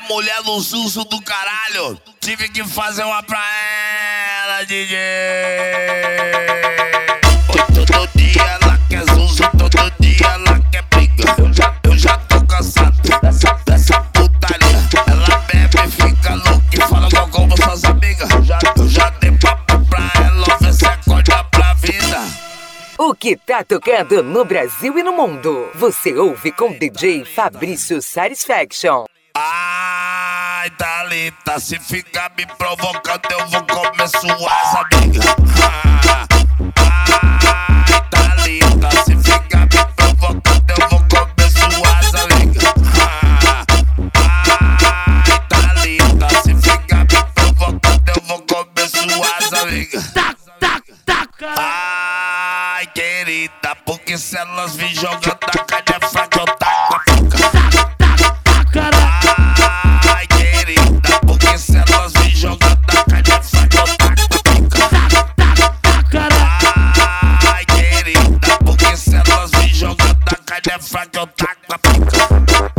mulher no susto do caralho. Tive que fazer uma pra ela, DJ. Todo dia ela quer zuzu, todo dia ela quer briga. Eu já tô cansado dessa putaria. Ela bebe e fica louca e fala igual como suas amigas. Eu já dei papo pra ela, ver se acorda pra vida. O que tá tocando no Brasil e no mundo, você ouve com DJ Fabrício Satisfaction. Ai, Thalita, se ficar me provocando eu vou comer suas amigas. Ai, Thalita, se ficar me provocando eu vou comer suas amigas. Ai, Thalita, se ficar me provocando eu vou comer suas amigas. Ai, querida, porque se elas vir jogando a calha fraca eu taco a pica. Ai, querida, porque se elas vir jogando a calha fraca eu taco a pica. Ai, querida, porque se elas vir jogando a calha fraca eu taco a pica.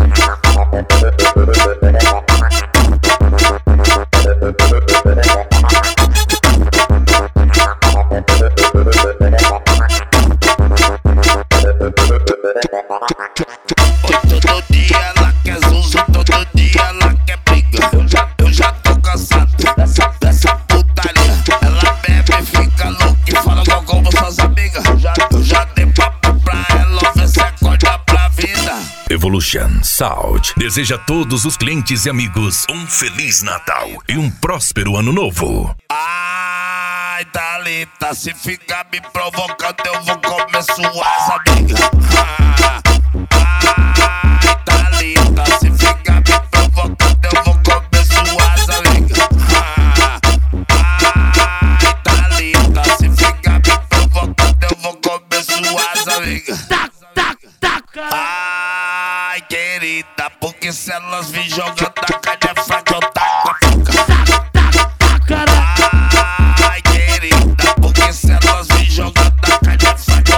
Todo dia ela quer zuzu, todo dia ela quer briga. Eu já tô cansado dessa putaria. Ela bebe e fica louca e fala igual como suas amigas. Eu já dei papo pra ela, ver se acorda pra vida. Evolution Sound deseja a todos os clientes e amigos um Feliz Natal e um próspero Ano Novo. Ai, Thalita, se ficar me provocando eu vou comer suas amigas. Ai, Thalita, se ficar me provocando eu vou comer suas amigas. Ai, Thalita, se ficar me provocando eu vou comer suas amigas. Ai, querida, porque se elas vir jogando a calha fraca eu taco a pica. Ai, querida, porque se elas vir jogando a calha fraca